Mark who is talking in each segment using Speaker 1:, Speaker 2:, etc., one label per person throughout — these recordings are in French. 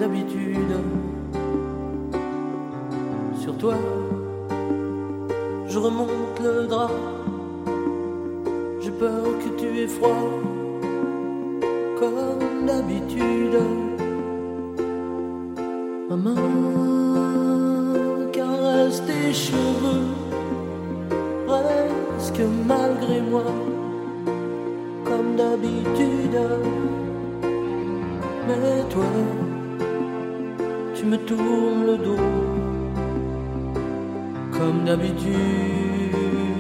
Speaker 1: d'habitude. Sur toi, je remonte le drap. J'ai peur que tu aies froid, comme d'habitude. Ma main caresse tes cheveux, presque malgré moi, comme d'habitude. Mais toi, tu me tournes le dos, comme d'habitude.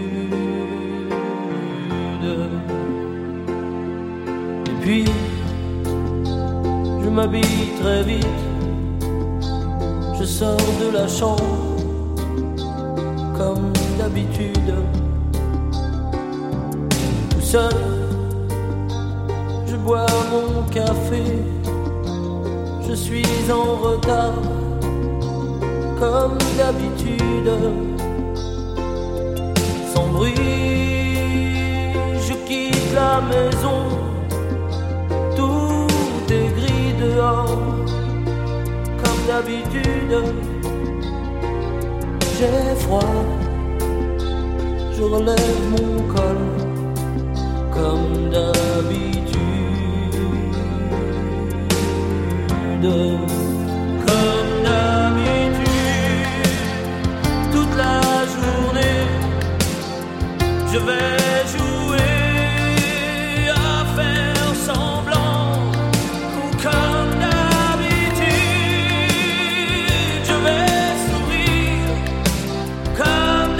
Speaker 1: Et puis, je m'habille très vite, je sors de la chambre, comme d'habitude. Tout seul, je bois mon café, je suis en retard, comme d'habitude. Sans bruit, je quitte la maison, tout est gris dehors, comme d'habitude. J'ai froid, je relève mon col, comme d'habitude. Comme d'habitude, toute la journée, je vais jouer à faire semblant. Ou comme d'habitude, je vais sourire. Comme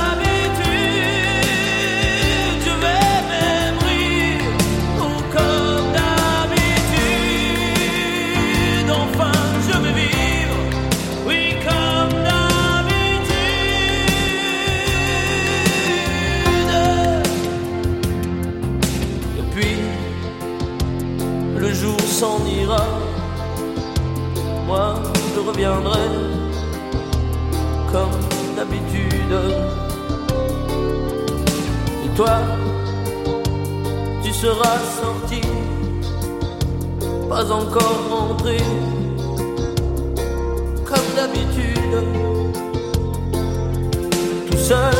Speaker 1: d'habitude, je vais même rire. Ou comme d'habitude, enfin je vais vivre. Oui, comme d'habitude. Et puis, le jour s'en ira, moi je reviendrai, comme d'habitude. Et toi, tu seras sorti, pas encore rentré, comme d'habitude. Tout seul,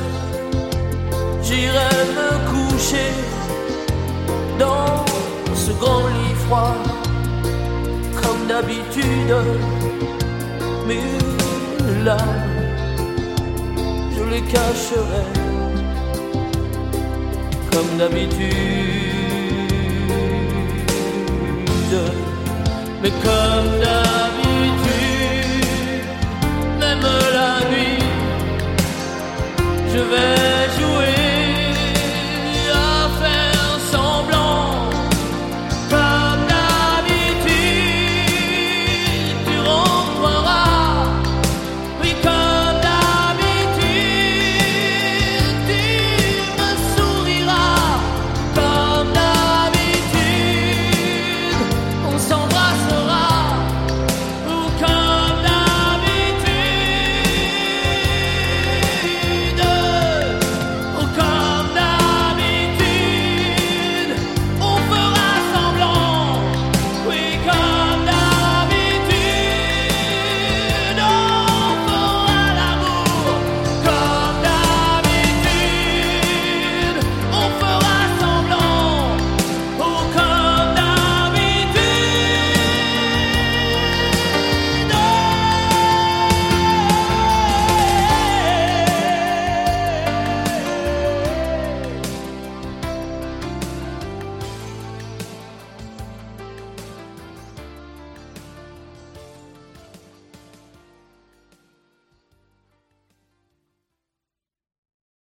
Speaker 1: j'irai me coucher dans ce grand lit froid, comme d'habitude. Mes larmes, je les cacherai, comme d'habitude. Mais comme d'habitude, même la nuit, je vais